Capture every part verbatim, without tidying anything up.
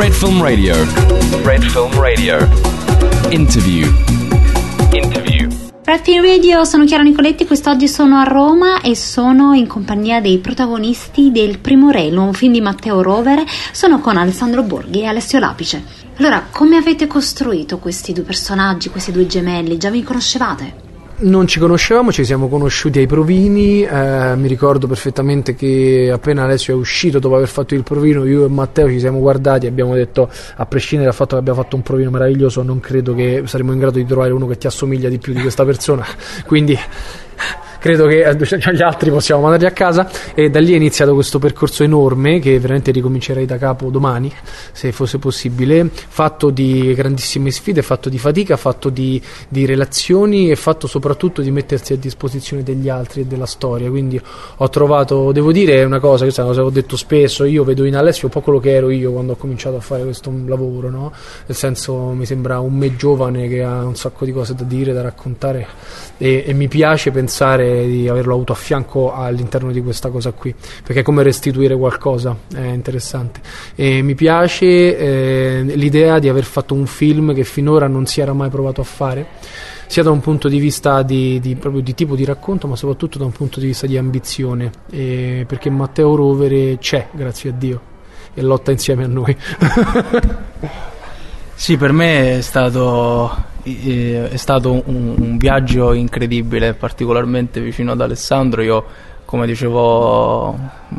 Red Film Radio. Red Film Radio. Interview. Interview. Red Film Radio, sono Chiara Nicoletti, quest'oggi sono a Roma e sono in compagnia dei protagonisti del Primo Re, un film di Matteo Rovere. Sono con Alessandro Borghi e Alessio Lapice. Allora, come avete costruito questi due personaggi, questi due gemelli? Già vi conoscevate? Non ci conoscevamo, ci siamo conosciuti ai provini, eh, mi ricordo perfettamente che appena Alessio è uscito dopo aver fatto il provino, io e Matteo ci siamo guardati e abbiamo detto, a prescindere dal fatto che abbiamo fatto un provino meraviglioso, non credo che saremo in grado di trovare uno che ti assomiglia di più di questa persona, quindi credo che gli altri possiamo mandarli a casa. E da lì è iniziato questo percorso enorme che veramente ricomincerei da capo domani, se fosse possibile, fatto di grandissime sfide, fatto di fatica, fatto di, di relazioni e fatto soprattutto di mettersi a disposizione degli altri e della storia. Quindi ho trovato, devo dire una cosa, questa è una cosa che ho detto spesso, io vedo in Alessio un po' quello che ero io quando ho cominciato a fare questo lavoro, no? Nel senso, mi sembra un me giovane che ha un sacco di cose da dire, da raccontare e, e mi piace pensare di averlo avuto a fianco all'interno di questa cosa qui, perché è come restituire qualcosa, è interessante. E mi piace eh, l'idea di aver fatto un film che finora non si era mai provato a fare, sia da un punto di vista di, di, proprio di tipo di racconto, ma soprattutto da un punto di vista di ambizione, e perché Matteo Rovere c'è, grazie a Dio, e lotta insieme a noi. Sì, per me è stato è stato un, un viaggio incredibile, particolarmente vicino ad Alessandro. Io, come dicevo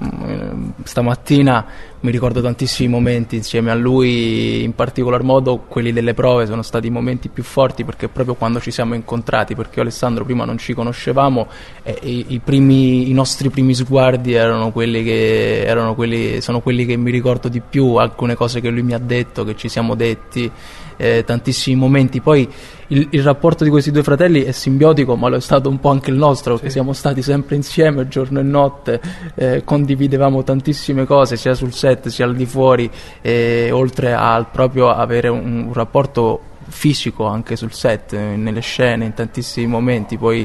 stamattina, mi ricordo tantissimi momenti insieme a lui, in particolar modo quelli delle prove sono stati i momenti più forti, perché proprio quando ci siamo incontrati, perché io e Alessandro prima non ci conoscevamo e i, i, primi, i nostri primi sguardi erano quelli che erano quelli, sono quelli che mi ricordo di più, alcune cose che lui mi ha detto, che ci siamo detti, eh, tantissimi momenti. Poi il, il rapporto di questi due fratelli è simbiotico, ma lo è stato un po' anche il nostro, perché sì, siamo stati sempre insieme giorno e notte, eh, condividevamo tantissime cose sia sul set sia al di fuori, eh, oltre al proprio avere un, un rapporto fisico anche sul set, nelle scene, in tantissimi momenti. Poi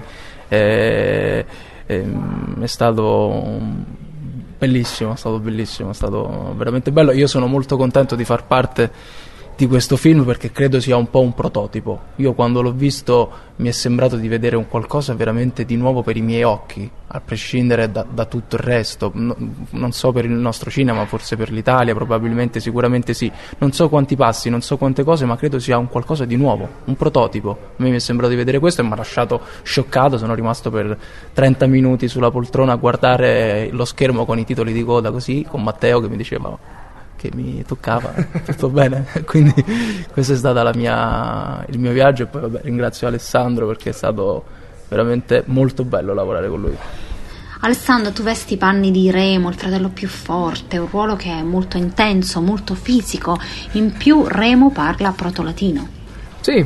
eh, eh, è stato bellissimo, è stato bellissimo, è stato veramente bello. Io sono molto contento di far parte di questo film, perché credo sia un po' un prototipo. Io quando l'ho visto mi è sembrato di vedere un qualcosa veramente di nuovo per i miei occhi, a prescindere da, da tutto il resto. No, non so per il nostro cinema, forse per l'Italia, probabilmente, sicuramente sì. Non so quanti passi, non so quante cose, ma credo sia un qualcosa di nuovo, un prototipo. A me mi è sembrato di vedere questo e mi ha lasciato scioccato. Sono rimasto per trenta minuti sulla poltrona a guardare lo schermo con i titoli di coda, così, con Matteo che mi diceva che mi toccava, tutto bene. Quindi questo è stato la mia, il mio viaggio, e poi vabbè, ringrazio Alessandro perché è stato veramente molto bello lavorare con lui. Alessandro, tu vesti i panni di Remo, il fratello più forte, un ruolo che è molto intenso, molto fisico, in più Remo parla proto-latino. Sì,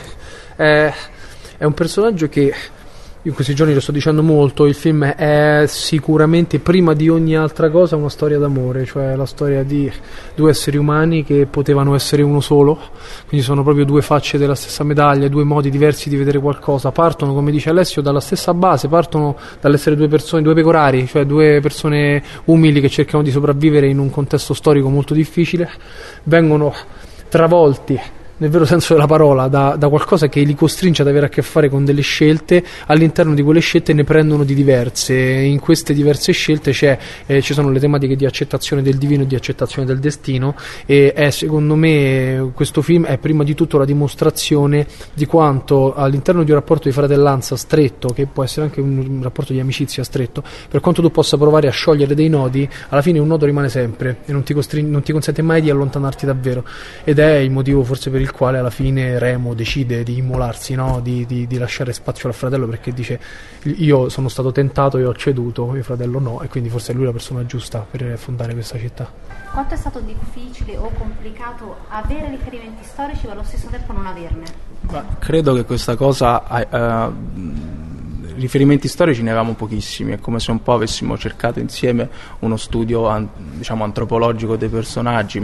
è, è un personaggio che in questi giorni lo sto dicendo molto. Il film è sicuramente, prima di ogni altra cosa, una storia d'amore, cioè la storia di due esseri umani che potevano essere uno solo, quindi sono proprio due facce della stessa medaglia, due modi diversi di vedere qualcosa. Partono, come dice Alessio, dalla stessa base, partono dall'essere due persone, due pecorari, cioè due persone umili che cercano di sopravvivere in un contesto storico molto difficile, vengono travolti nel vero senso della parola, da, da qualcosa che li costringe ad avere a che fare con delle scelte. All'interno di quelle scelte ne prendono di diverse. In queste diverse scelte c'è, eh, ci sono le tematiche di accettazione del divino e di accettazione del destino, e è, secondo me, questo film è prima di tutto la dimostrazione di quanto all'interno di un rapporto di fratellanza stretto, che può essere anche un, un rapporto di amicizia stretto, per quanto tu possa provare a sciogliere dei nodi, alla fine un nodo rimane sempre e non ti, costring- non ti consente mai di allontanarti davvero, ed è il motivo forse per il quale alla fine Remo decide di immolarsi, no? di, di, di lasciare spazio al fratello, perché dice: io sono stato tentato, io ho ceduto, mio fratello no, e quindi forse è lui la persona giusta per fondare questa città. Quanto è stato difficile o complicato avere riferimenti storici ma allo stesso tempo non averne? Ma credo che questa cosa uh, riferimenti storici ne avevamo pochissimi, è come se un po' avessimo cercato insieme uno studio an- diciamo antropologico dei personaggi, ma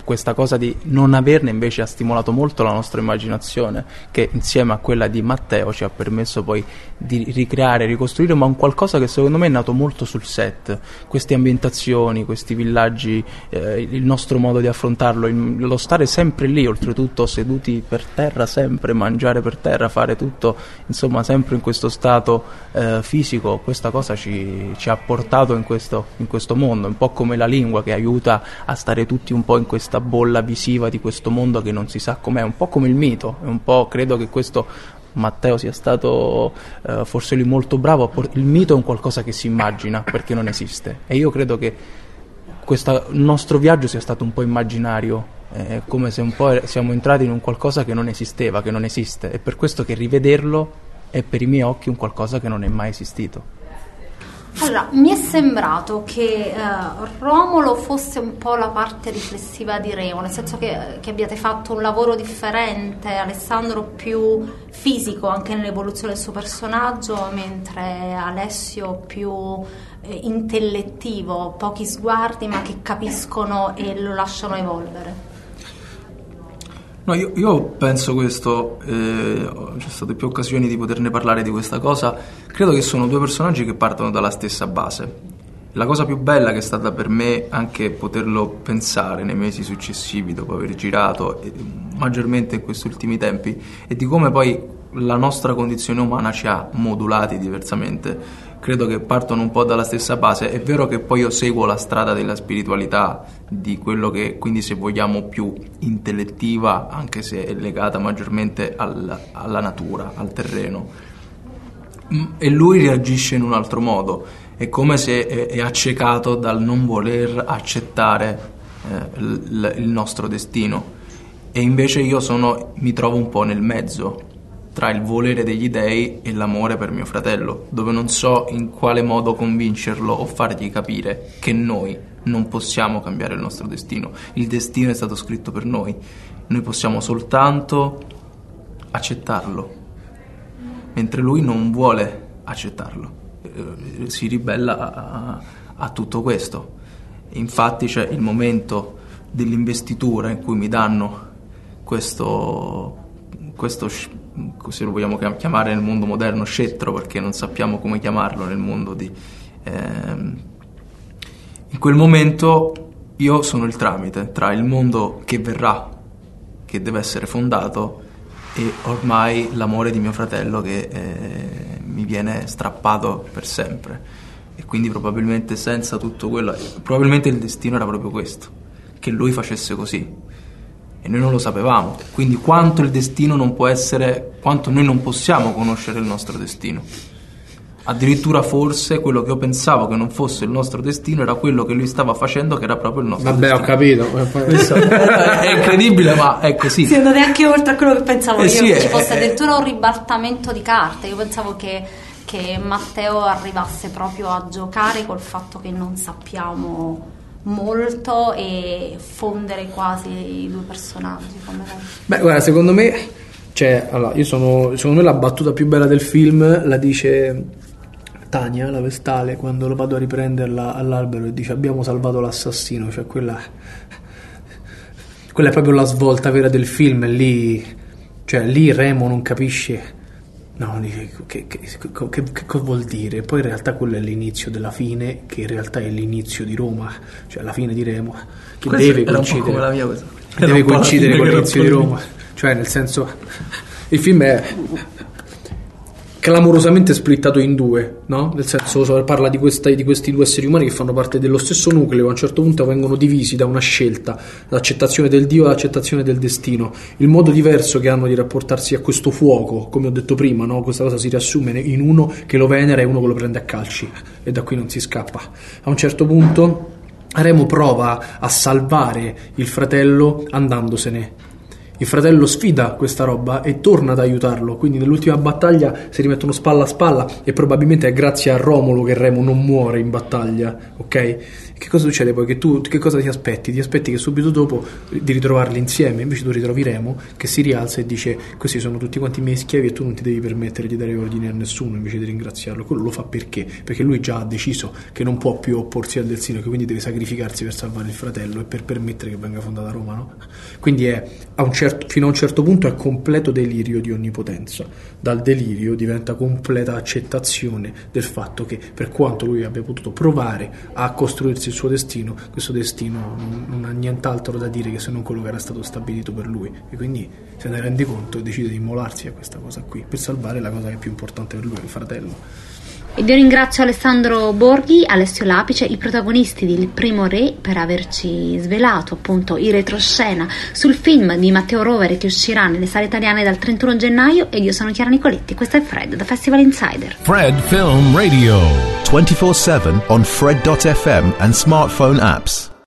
questa cosa di non averne invece ha stimolato molto la nostra immaginazione, che insieme a quella di Matteo ci ha permesso poi di ricreare, ricostruire, ma un qualcosa che secondo me è nato molto sul set, queste ambientazioni, questi villaggi, eh, il nostro modo di affrontarlo, il, lo stare sempre lì, oltretutto seduti per terra sempre, mangiare per terra, fare tutto, insomma sempre in questo stato eh, fisico. Questa cosa ci, ci ha portato in questo, in questo mondo, un po' come la lingua che aiuta a stare tutti un po' in questa bolla visiva di questo mondo che non si sa com'è, un po' come il mito, è un po', credo che questo Matteo sia stato eh, forse lui molto bravo a por- il mito è un qualcosa che si immagina perché non esiste, e io credo che questo nostro viaggio sia stato un po' immaginario, è come se un po' siamo entrati in un qualcosa che non esisteva, che non esiste, e per questo che rivederlo è per i miei occhi un qualcosa che non è mai esistito. Allora, mi è sembrato che eh, Romolo fosse un po' la parte riflessiva di Remo, nel senso che, che abbiate fatto un lavoro differente, Alessandro più fisico anche nell'evoluzione del suo personaggio, mentre Alessio più eh, intellettivo, pochi sguardi ma che capiscono e lo lasciano evolvere. No, io, io penso questo, eh, c'è state più occasioni di poterne parlare di questa cosa, credo che sono due personaggi che partono dalla stessa base. La cosa più bella che è stata per me anche poterlo pensare nei mesi successivi dopo aver girato, e maggiormente in questi ultimi tempi, è di come poi la nostra condizione umana ci ha modulati diversamente. Credo che partono un po' dalla stessa base. È vero che poi io seguo la strada della spiritualità, di quello che quindi, se vogliamo, più intellettiva, anche se è legata maggiormente al, alla natura, al terreno, e lui reagisce in un altro modo. È come se è, è accecato dal non voler accettare eh, il, il nostro destino, e invece io sono mi trovo un po' nel mezzo tra il volere degli dei e l'amore per mio fratello, dove non so in quale modo convincerlo o fargli capire che noi non possiamo cambiare il nostro destino. Il destino è stato scritto per noi, noi possiamo soltanto accettarlo, mentre lui non vuole accettarlo, eh, si ribella a, a tutto questo. Infatti c'è il momento dell'investitura in cui mi danno questo questo, se lo vogliamo chiamare nel mondo moderno, scettro, perché non sappiamo come chiamarlo nel mondo di... Ehm, in quel momento io sono il tramite tra il mondo che verrà, che deve essere fondato, e ormai l'amore di mio fratello che eh, mi viene strappato per sempre. E quindi probabilmente senza tutto quello, probabilmente il destino era proprio questo, che lui facesse così. E noi non lo sapevamo, quindi quanto il destino non può essere, quanto noi non possiamo conoscere il nostro destino. Addirittura forse quello che io pensavo che non fosse il nostro destino era quello che lui stava facendo, che era proprio il nostro Vabbè, destino. ho capito. È incredibile, ma è così. Sì, andate anche oltre a quello che pensavo eh io, sì, che è, ci fosse è, addirittura un ribaltamento di carte. Io pensavo che, che Matteo arrivasse proprio a giocare col fatto che non sappiamo molto e fondere quasi i due personaggi. Come Beh, guarda, secondo me, cioè, allora, io sono, secondo me la battuta più bella del film la dice Tania, la Vestale, quando lo vado a riprenderla all'albero e dice: abbiamo salvato l'assassino. Cioè quella quella è proprio la svolta vera del film. Lì, cioè lì Remo non capisce, no, dice che, che, che, che, che cosa vuol dire. Poi in realtà quello è l'inizio della fine, che in realtà è l'inizio di Roma, cioè la fine di Remo, che Questo deve era coincidere, un po' come la mia cosa. deve coincidere con l'inizio di Roma. Roma. Cioè, nel senso, il film è clamorosamente splittato in due, no? Nel senso, parla di, questa, di questi due esseri umani che fanno parte dello stesso nucleo, a un certo punto vengono divisi da una scelta, l'accettazione del Dio e l'accettazione del destino, il modo diverso che hanno di rapportarsi a questo fuoco, come ho detto prima, no? Questa cosa si riassume in uno che lo venera e uno che lo prende a calci, e da qui non si scappa. A un certo punto Remo prova a salvare il fratello andandosene. il fratello sfida questa roba e torna ad aiutarlo, quindi nell'ultima battaglia si rimettono spalla a spalla e probabilmente è grazie a Romolo che Remo non muore in battaglia, ok? Che cosa succede poi? Che tu che cosa ti aspetti? Ti aspetti che subito dopo di ritrovarli insieme, invece tu ritrovi Remo che si rialza e dice: questi sono tutti quanti i miei schiavi e tu non ti devi permettere di dare ordini a nessuno, invece di ringraziarlo. Quello lo fa perché? Perché lui già ha deciso che non può più opporsi al destino, che quindi deve sacrificarsi per salvare il fratello e per permettere che venga fondata Roma, no? Quindi è a un certo, fino a un certo punto è completo delirio di onnipotenza. Dal delirio diventa completa accettazione del fatto che, per quanto lui abbia potuto provare a costruirsi il suo destino, questo destino non, non ha nient'altro da dire che se non quello che era stato stabilito per lui, e quindi se ne rende conto e decide di immolarsi a questa cosa qui per salvare la cosa che è più importante per lui, il fratello. Ed io ringrazio Alessandro Borghi, Alessio Lapice, i protagonisti di Il Primo Re, per averci svelato appunto i retroscena sul film di Matteo Rovere che uscirà nelle sale italiane dal trentuno gennaio. Ed io sono Chiara Nicoletti, questo è Fred da Festival Insider. Fred Film Radio twenty-four seven on Fred dot f m and smartphone apps.